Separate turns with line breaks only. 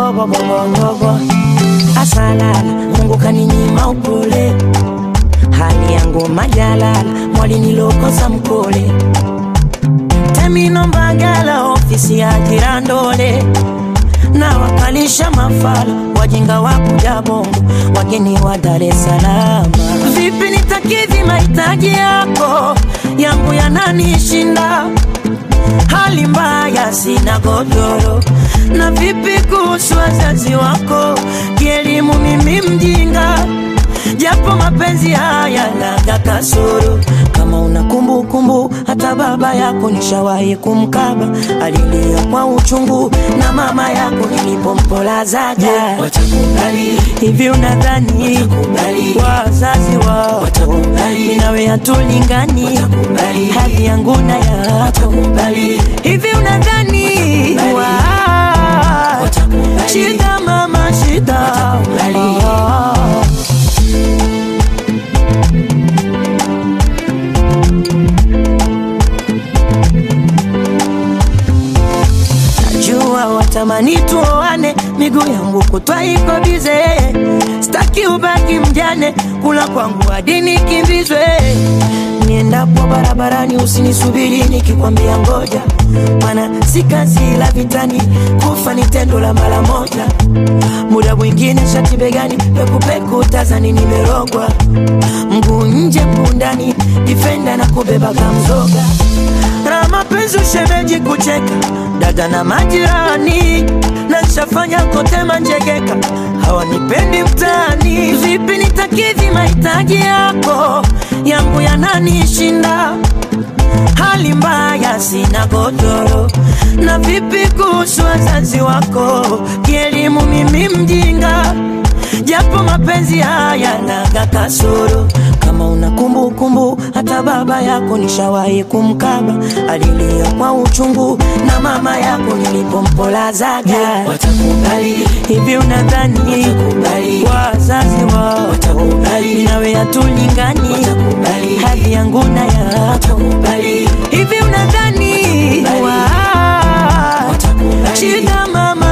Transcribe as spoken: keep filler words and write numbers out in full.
bo bo bo bo. Asalala Mungu kaninyima upole, hali yangu majalala mwali nilokosa mkole. Temino mbagala ofisi ya jirandole, na wakalisha mafala wajinga wakuja bongo wageni wa Dar es Salaam. Vipi nitakidhi mahitaji yako, yangu yananishinda, hali mbaya sina godoro. Na vipi kuhusu wazazi wako, kielimu mimi mjinga, japo mapenzi haya naga kasoro. Kama una kumbu kumbu hata baba yako nishawahi kumkaba, alilia kwa uchungu na mama yako nilipompolazaga. Yeah, watakubali hivi unadhani wazazi wao watakubali nawe hatulingani, hali yangu na yako watakubali hivi unadhani watakubali shida mama shida watakubali. Watamani tuoane, miguu yangu kutwa iko bize, staki ubaki mjane, kula kwangu hadi nikimbizwe. Niendapo barabarani usinisubiri nikikwambia ngoja, maana si kazi la vitani, kufa ni tendo la mara moja. Muda mwingine shati begani, peku peku tazani nimerogwa, mguu nje mundani, defender na kubeba kamzoga. Rama penzi ushemeji kucheka, dada na majirani, na nishafanya kote manjegeka, hawanipendi mtani. Vipi nitakidhi mahitaji yako, yangu yananishinda, hali mbaya sina godoro. Na vipi kuhusu wazazi wako, kielimu mimi mjinga, japo mapenzi haya naga kasoro. Kama una kumbu kumbu hata baba yako nishawahi kumkaba, alilia kwa uchungu na mama yako nilipompolazaga. Yeah, watakubali hivi unadhani wazazi wao watakubali nawe hatulingani, hali yangu na yako watakubali hivi unadhani watakubali shida mama